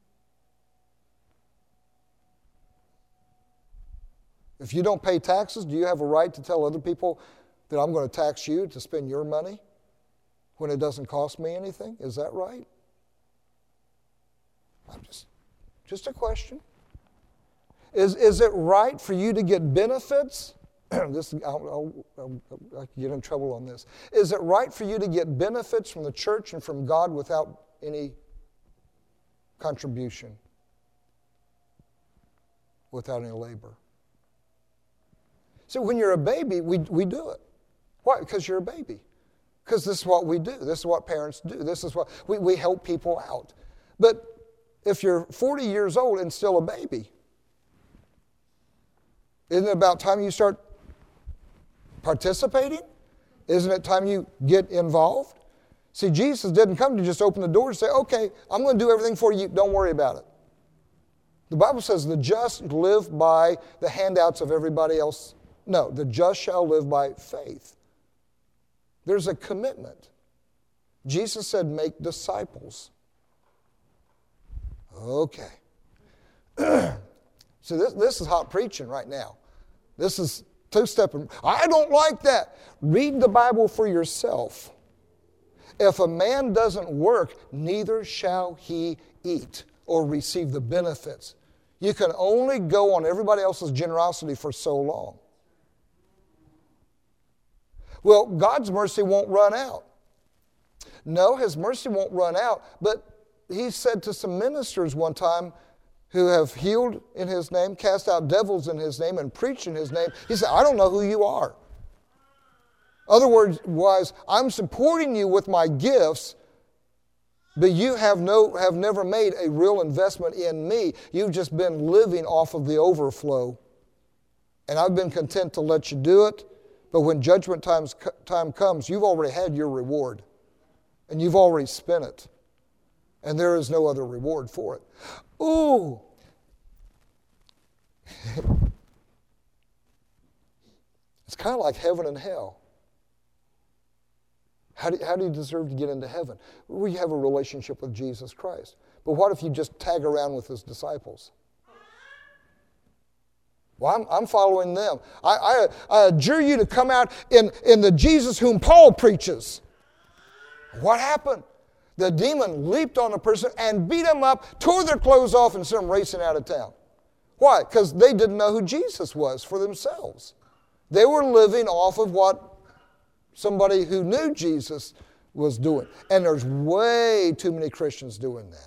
If you don't pay taxes, do you have a right to tell other people that I'm going to tax you to spend your money when it doesn't cost me anything? Is that right? Just a question. Is it right for you to get benefits? I could get in trouble on this. Is it right for you to get benefits from the church and from God without any contribution? Without any labor? So when you're a baby, we do it. Why? Because you're a baby. Because this is what we do. This is what parents do. This is what we help people out. But if you're 40 years old and still a baby, isn't it about time you start participating? Isn't it time you get involved? See, Jesus didn't come to just open the door and say, okay, I'm going to do everything for you. Don't worry about it. The Bible says the just live by the handouts of everybody else. No, the just shall live by faith. There's a commitment. Jesus said, make disciples. Okay. So this is hot preaching right now. This is two-stepping. I don't like that. Read the Bible for yourself. If a man doesn't work, neither shall he eat or receive the benefits. You can only go on everybody else's generosity for so long. Well, God's mercy won't run out. No, His mercy won't run out, but He said to some ministers one time who have healed in His name, cast out devils in His name, and preached in His name, He said, I don't know who you are. Other words was, I'm supporting you with my gifts, but you have never made a real investment in me. You've just been living off of the overflow. And I've been content to let you do it, but when judgment time comes, you've already had your reward, and you've already spent it. And there is no other reward for it. Ooh. It's kind of like heaven and hell. How do you deserve to get into heaven? Well, you have a relationship with Jesus Christ. But what if you just tag around with His disciples? Well, I'm following them. I adjure you to come out in the Jesus whom Paul preaches. What happened? The demon leaped on the person and beat him up, tore their clothes off, and sent them racing out of town. Why? Because they didn't know who Jesus was for themselves. They were living off of what somebody who knew Jesus was doing. And there's way too many Christians doing that.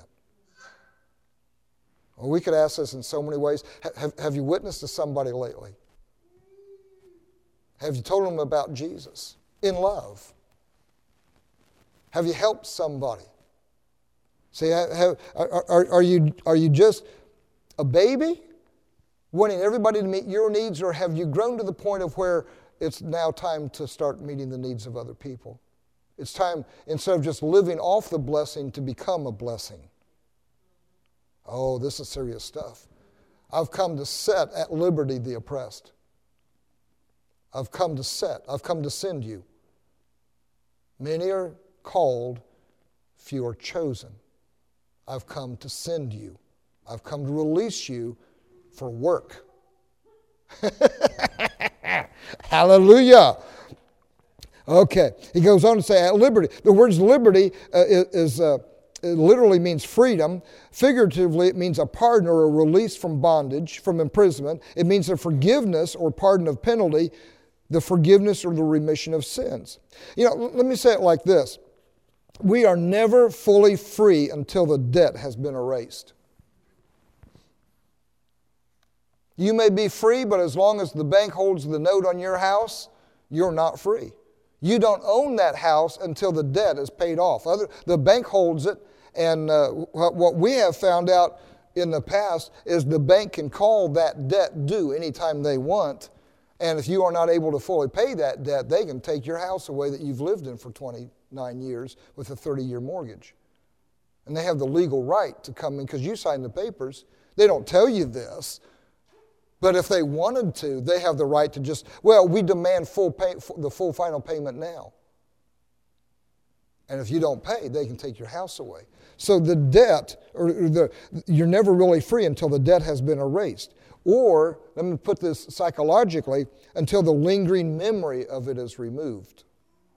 Well, we could ask this in so many ways. Have you witnessed to somebody lately? Have you told them about Jesus in love? Have you helped somebody? See, are you just a baby wanting everybody to meet your needs, or have you grown to the point of where it's now time to start meeting the needs of other people? It's time, instead of just living off the blessing, to become a blessing. Oh, this is serious stuff. I've come to set at liberty the oppressed. I've come to send you. Many are called, few are chosen. I've come to send you. I've come to release you for work. Hallelujah. Okay, he goes on to say, at liberty. The word liberty it literally means freedom. Figuratively, it means a pardon or a release from bondage, from imprisonment. It means a forgiveness or pardon of penalty, the forgiveness or the remission of sins. Let me say it like this. We are never fully free until the debt has been erased. You may be free, but as long as the bank holds the note on your house, you're not free. You don't own that house until the debt is paid off. The bank holds it, and what we have found out in the past is the bank can call that debt due anytime they want, and if you are not able to fully pay that debt, they can take your house away that you've lived in for 29 years with a 30-year mortgage. And they have the legal right to come in because you signed the papers. They don't tell you this. But if they wanted to, they have the right to just, we demand the full final payment now. And if you don't pay, they can take your house away. So the debt, you're never really free until the debt has been erased. Or, let me put this psychologically, until the lingering memory of it is removed.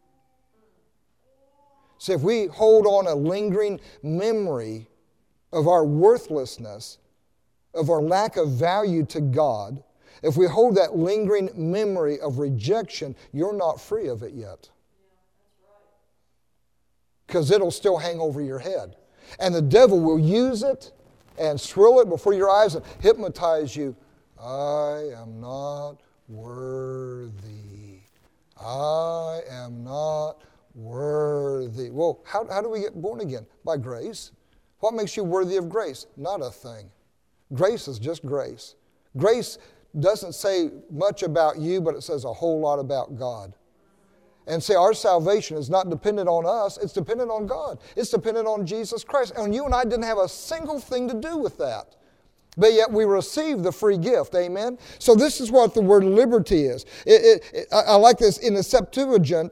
See, if we hold on a lingering memory of our worthlessness, of our lack of value to God, if we hold that lingering memory of rejection, you're not free of it yet. Because it'll still hang over your head. And the devil will use it and swirl it before your eyes and hypnotize you. I am not worthy. I am not worthy. Well, how do we get born again? By grace. What makes you worthy of grace? Not a thing. Grace is just grace. Grace doesn't say much about you, but it says a whole lot about God. And see, our salvation is not dependent on us, it's dependent on God. It's dependent on Jesus Christ. And you and I didn't have a single thing to do with that. But yet we received the free gift, amen? So this is what the word liberty is. I like this. In the Septuagint,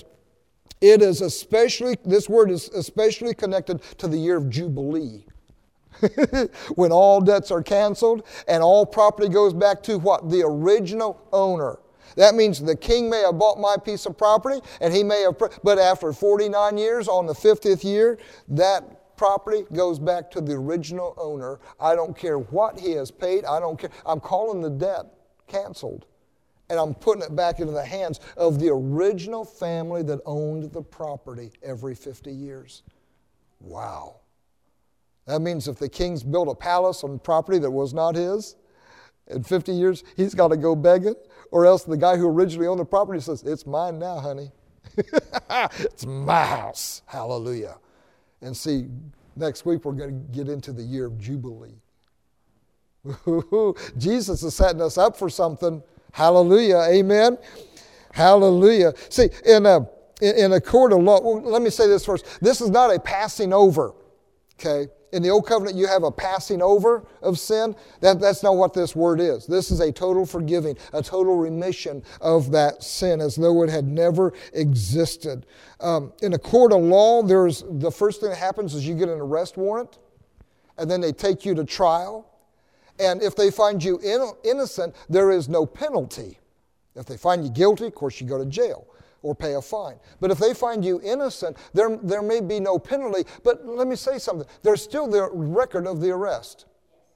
this word is especially connected to the year of Jubilee. When all debts are canceled and all property goes back to what? The original owner. That means the king may have bought my piece of property and he may have, but after 49 years, on the 50th year, that property goes back to the original owner. I don't care what he has paid. I don't care. I'm calling the debt canceled. And I'm putting it back into the hands of the original family that owned the property every 50 years. Wow. That means if the king's built a palace on property that was not his, in 50 years, he's got to go begging, or else the guy who originally owned the property says, it's mine now, honey. It's my house. Hallelujah. And see, next week we're going to get into the year of Jubilee. Jesus is setting us up for something. Hallelujah. Amen. Hallelujah. See, in a court of law, let me say this first. This is not a passing over. Okay? In the Old Covenant, you have a passing over of sin. That's not what this word is. This is a total forgiving, a total remission of that sin as though it had never existed. In a court of law, the first thing that happens is you get an arrest warrant, and then they take you to trial. And if they find you innocent, there is no penalty. If they find you guilty, of course, you go to jail or pay a fine. But if they find you innocent, there may be no penalty. But let me say something. There's still the record of the arrest.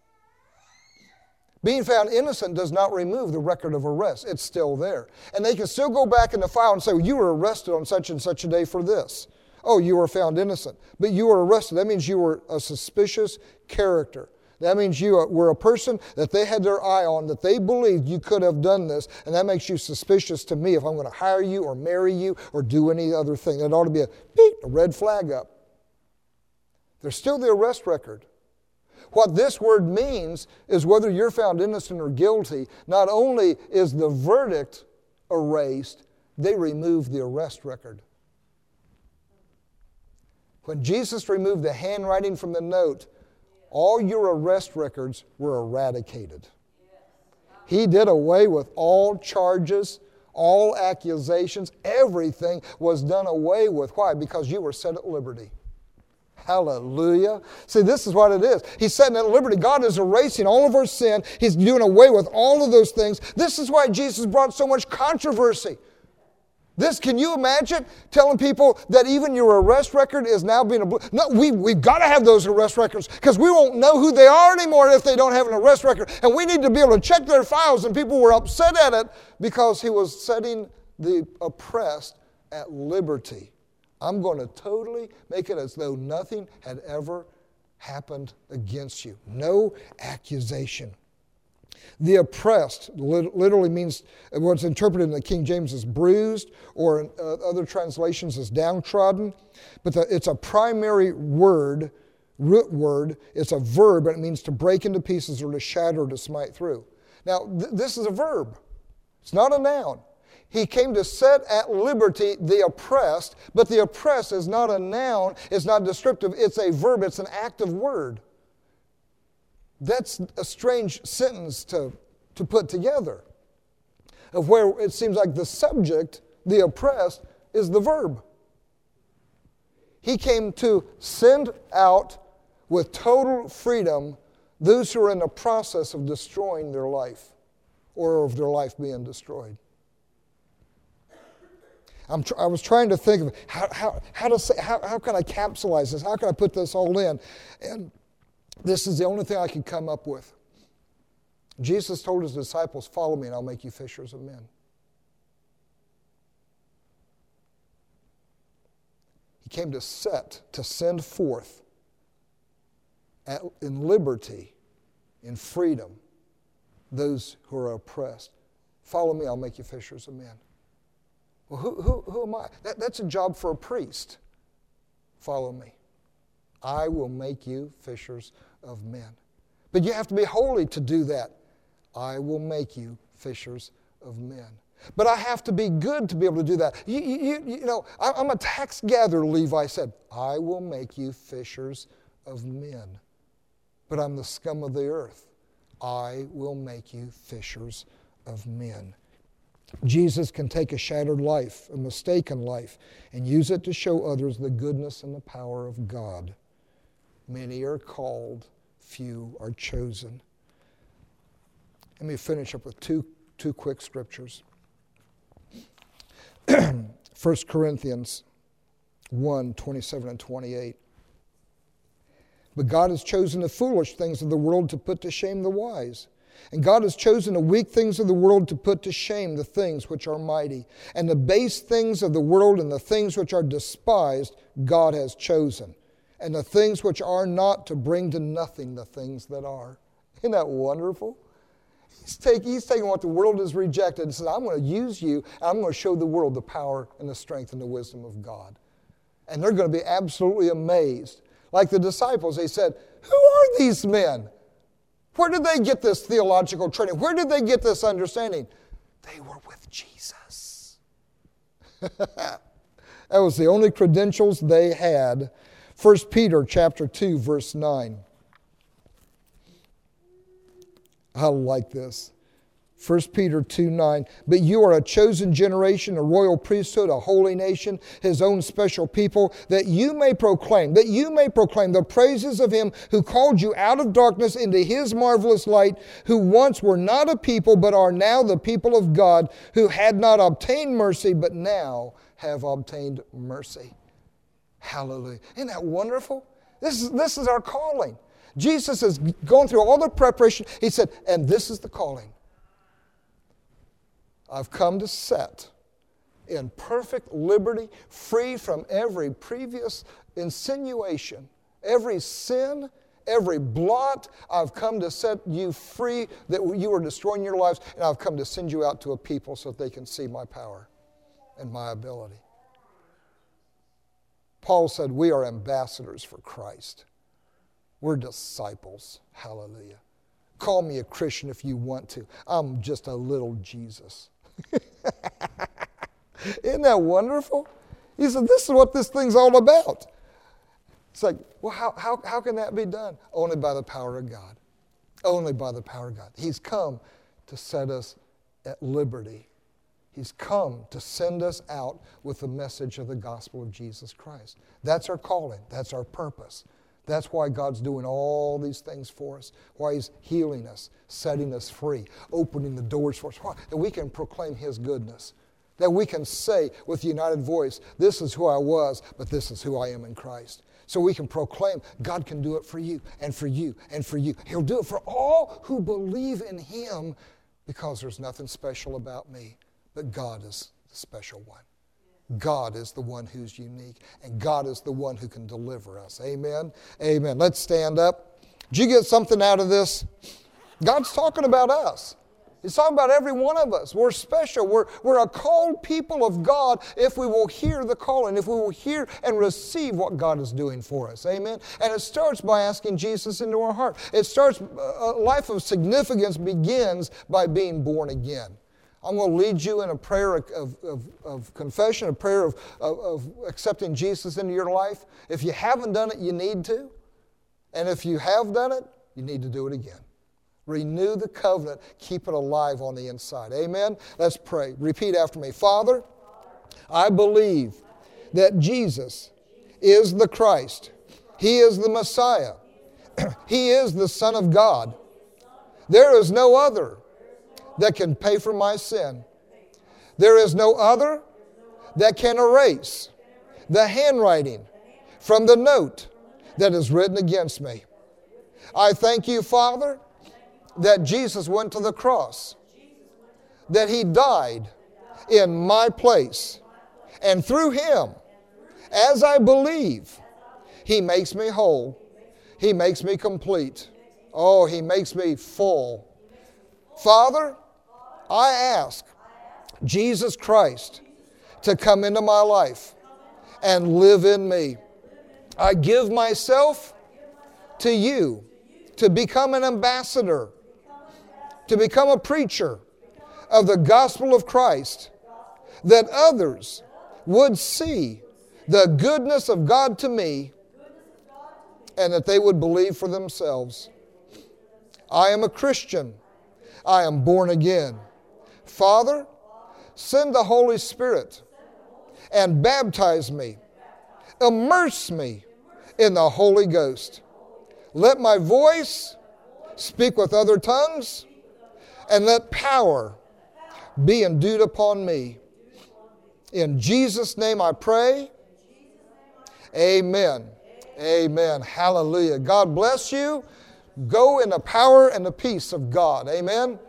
Being found innocent does not remove the record of arrest. It's still there. And they can still go back in the file and say, well, you were arrested on such and such a day for this. Oh, you were found innocent. But you were arrested. That means you were a suspicious character. That means you were a person that they had their eye on, that they believed you could have done this, and that makes you suspicious to me if I'm going to hire you or marry you or do any other thing. That ought to be a red flag up. There's still the arrest record. What this word means is whether you're found innocent or guilty, not only is the verdict erased, they remove the arrest record. When Jesus removed the handwriting from the note, all your arrest records were eradicated. He did away with all charges, all accusations, everything was done away with. Why? Because you were set at liberty. Hallelujah. See, this is what it is. He's setting at liberty. God is erasing all of our sin. He's doing away with all of those things. This is why Jesus brought so much controversy. Can you imagine telling people that even your arrest record is now being... No, we've got to have those arrest records because we won't know who they are anymore if they don't have an arrest record. And we need to be able to check their files, and people were upset at it because he was setting the oppressed at liberty. I'm going to totally make it as though nothing had ever happened against you. No accusation. The oppressed literally means, what's interpreted in the King James as bruised, or in other translations as downtrodden. But it's a primary word, root word. It's a verb, and it means to break into pieces or to shatter or to smite through. Now, this is a verb. It's not a noun. He came to set at liberty the oppressed, but the oppressed is not a noun, it's not descriptive, it's a verb, it's an active word. That's a strange sentence to put together, of where it seems like the subject, the oppressed, is the verb. He came to send out with total freedom those who are in the process of destroying their life, or of their life being destroyed. I was trying to think of how can I capsulize this? How can I put this all in? And this is the only thing I could come up with. Jesus told his disciples, "Follow me and I'll make you fishers of men." He came to send forth in liberty, in freedom, those who are oppressed. Follow me, I'll make you fishers of men. Well, who am I? That's a job for a priest. Follow me. I will make you fishers of men. But you have to be holy to do that. I will make you fishers of men. But I have to be good to be able to do that. You know, I'm a tax gatherer, Levi said. I will make you fishers of men. But I'm the scum of the earth. I will make you fishers of men. Jesus can take a shattered life, a mistaken life, and use it to show others the goodness and the power of God. Many are called, few are chosen. Let me finish up with two quick scriptures. 1 Corinthians 1, 27 and 28. But God has chosen the foolish things of the world to put to shame the wise. And God has chosen the weak things of the world to put to shame the things which are mighty. And the base things of the world and the things which are despised, God has chosen. And the things which are not, to bring to nothing the things that are. Isn't that wonderful? He's taking what the world has rejected and says, I'm going to use you, and I'm going to show the world the power and the strength and the wisdom of God. And they're going to be absolutely amazed. Like the disciples, they said, who are these men? Where did they get this theological training? Where did they get this understanding? They were with Jesus. That was the only credentials they had. 1 Peter chapter 2, verse 9. I like this. 1 Peter 2:9. But you are a chosen generation, a royal priesthood, a holy nation, his own special people, that you may proclaim the praises of him who called you out of darkness into his marvelous light, who once were not a people, but are now the people of God, who had not obtained mercy, but now have obtained mercy. Hallelujah. Isn't that wonderful? This is our calling. Jesus is going through all the preparation. He said, and this is the calling. I've come to set in perfect liberty, free from every previous insinuation, every sin, every blot. I've come to set you free that you are destroying your lives, and I've come to send you out to a people so that they can see my power and my ability. Paul said, we are ambassadors for Christ. We're disciples. Hallelujah. Call me a Christian if you want to. I'm just a little Jesus. Isn't that wonderful? He said, this is what this thing's all about. It's like, well, how can that be done? Only by the power of God. Only by the power of God. He's come to set us at liberty. He's come to send us out with the message of the gospel of Jesus Christ. That's our calling. That's our purpose. That's why God's doing all these things for us, why He's healing us, setting us free, opening the doors for us, that we can proclaim His goodness, that we can say with united voice, this is who I was, but this is who I am in Christ. So we can proclaim God can do it for you and for you and for you. He'll do it for all who believe in Him, because there's nothing special about me, but God is the special one. God is the one who's unique, and God is the one who can deliver us. Amen? Amen. Let's stand up. Did you get something out of this? God's talking about us. He's talking about every one of us. We're special. We're a called people of God if we will hear the calling, if we will hear and receive what God is doing for us. Amen? And it starts by asking Jesus into our heart. It starts, a life of significance begins by being born again. I'm going to lead you in a prayer of confession, a prayer of accepting Jesus into your life. If you haven't done it, you need to. And if you have done it, you need to do it again. Renew the covenant. Keep it alive on the inside. Amen? Let's pray. Repeat after me. Father, I believe that Jesus is the Christ. He is the Messiah. He is the Son of God. There is no other that can pay for my sin. There is no other that can erase the handwriting from the note that is written against me. I thank you, Father, that Jesus went to the cross, that He died in my place, and through Him, as I believe, He makes me whole. He makes me complete. Oh, He makes me full. Father, I ask Jesus Christ to come into my life and live in me. I give myself to you to become an ambassador, to become a preacher of the gospel of Christ, that others would see the goodness of God to me and that they would believe for themselves. I am a Christian. I am born again. Father, send the Holy Spirit and baptize me. Immerse me in the Holy Ghost. Let my voice speak with other tongues, and let power be endued upon me. In Jesus' name I pray. Amen. Amen. Hallelujah. God bless you. Go in the power and the peace of God. Amen.